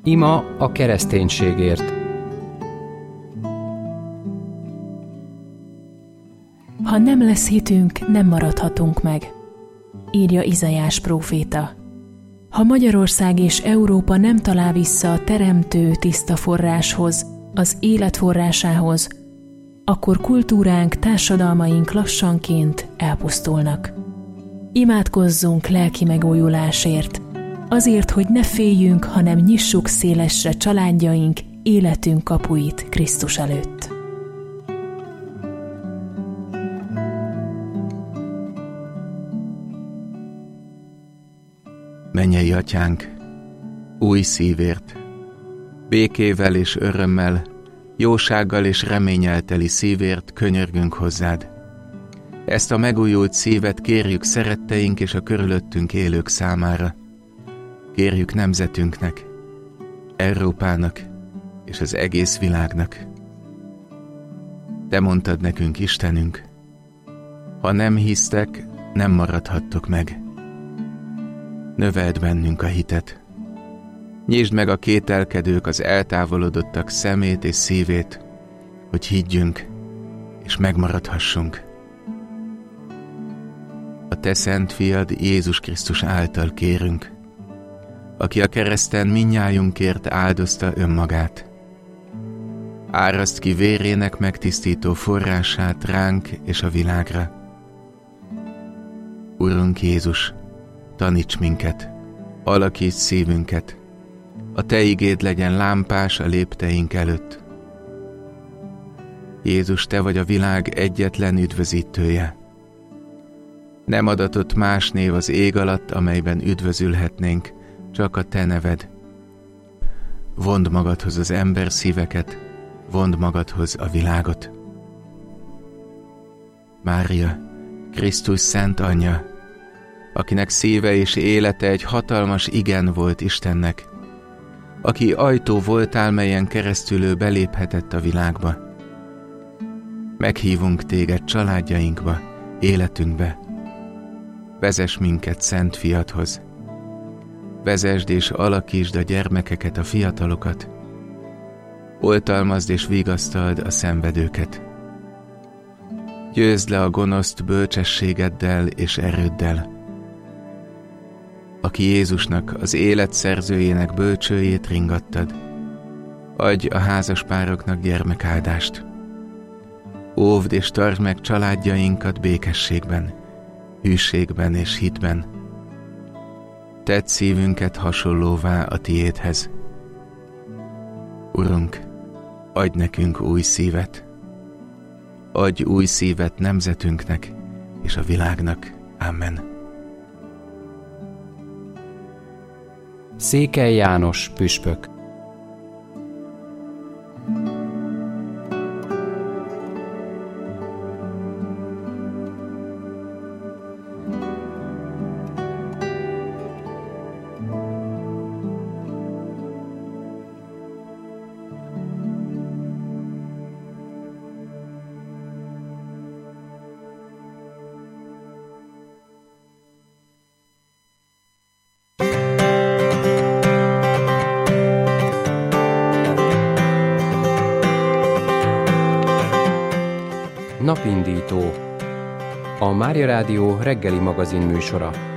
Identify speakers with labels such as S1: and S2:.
S1: Ima a kereszténységért.
S2: Ha nem lesz hitünk, nem maradhatunk meg, írja Izaiás próféta. Ha Magyarország és Európa nem talál vissza a teremtő tiszta forráshoz, az élet forrásához, akkor kultúránk, társadalmaink lassanként elpusztulnak. Imádkozzunk lelki megújulásért, azért, hogy ne féljünk, hanem nyissuk szélesre családjaink, életünk kapuit Krisztus előtt.
S3: Mennyei Atyánk, új szívért, békével és örömmel, jósággal és reménnyel teli szívért könyörgünk hozzád. Ezt a megújult szívet kérjük szeretteink és a körülöttünk élők számára. Kérjük nemzetünknek, Európának és az egész világnak. Te mondtad nekünk, Istenünk, ha nem hisztek, nem maradhattok meg. Növeld bennünk a hitet. Nyisd meg a kételkedők, az eltávolodottak szemét és szívét, hogy higgyünk és megmaradhassunk. A te szent fiad Jézus Krisztus által kérünk, aki a kereszten mindnyájunkért áldozta önmagát. Áraszt ki vérének megtisztító forrását ránk és a világra. Urunk Jézus, taníts minket, alakíts szívünket, a te igéd legyen lámpás a lépteink előtt. Jézus, te vagy a világ egyetlen üdvözítője. Nem adatott más név az ég alatt, amelyben üdvözülhetnénk, csak a te neved. Vondd magadhoz az ember szíveket, vondd magadhoz a világot. Mária, Krisztus szent anyja, akinek szíve és élete egy hatalmas igen volt Istennek, aki ajtó voltál, melyen keresztül ő beléphetett a világba. Meghívunk téged családjainkba, életünkbe. Vezess minket szent fiadhoz. Vezesd és alakítsd a gyermekeket, a fiatalokat. Oltalmazd és vigasztald a szenvedőket. Győzd le a gonoszt bölcsességeddel és erőddel. Aki Jézusnak, az élet szerzőjének bölcsőjét ringattad, adj a házaspároknak gyermekáldást. Óvd és tartsd meg családjainkat békességben, hűségben és hitben. Tedd szívünket hasonlóvá a tiédhez. Urunk, adj nekünk új szívet. Adj új szívet nemzetünknek és a világnak. Amen.
S1: Székely János püspök. Napindító. A Mária Rádió reggeli magazin műsora.